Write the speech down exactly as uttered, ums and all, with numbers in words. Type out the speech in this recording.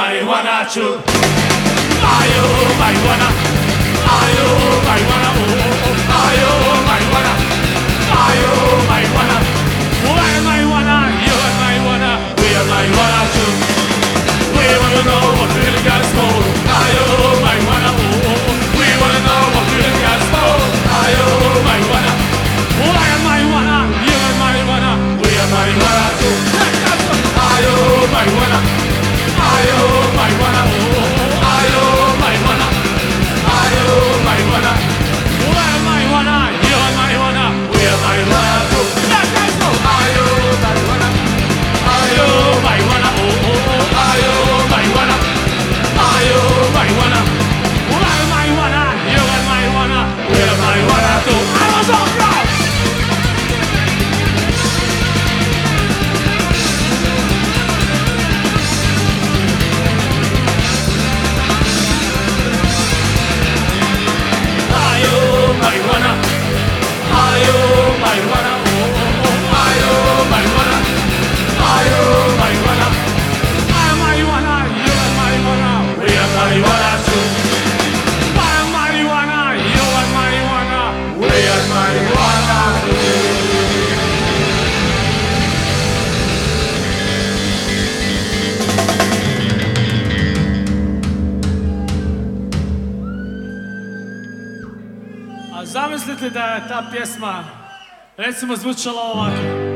marijuana too. Ayo, marijuana. Ayo, marijuana. Oh, oh, ayo, marijuana. Ayo, marijuana. Why marijuana? You and marijuana. We are marijuana too. We wanna know what really got smoke. Ayo, marijuana. Oh, oh, oh. We wanna know what really got smoke. Ayo, marijuana. Why marijuana? You and marijuana. We are marijuana too. Ayo, marijuana. Ayo, marijuana. Oh, oh, oh. Ayo, marijuana. Ayo, marijuana. Why marijuana? You and marijuana. We are marijuana too. Ayo, marijuana. Ayo, marijuana. Oh, oh, oh. Ayo, marijuana. Ayo, marijuana. Why marijuana? You and marijuana. We are marijuana too. I was all right. Marijuana, ayo, marijuana, oh, oh, oh, ayo, marijuana, ayo, marijuana, ayo, marijuana, you are marijuana, we are marijuana too. Ayo, marijuana, you are marijuana, we are marijuana too. A zamislite da je ta pjesma recimo zvučala ovako.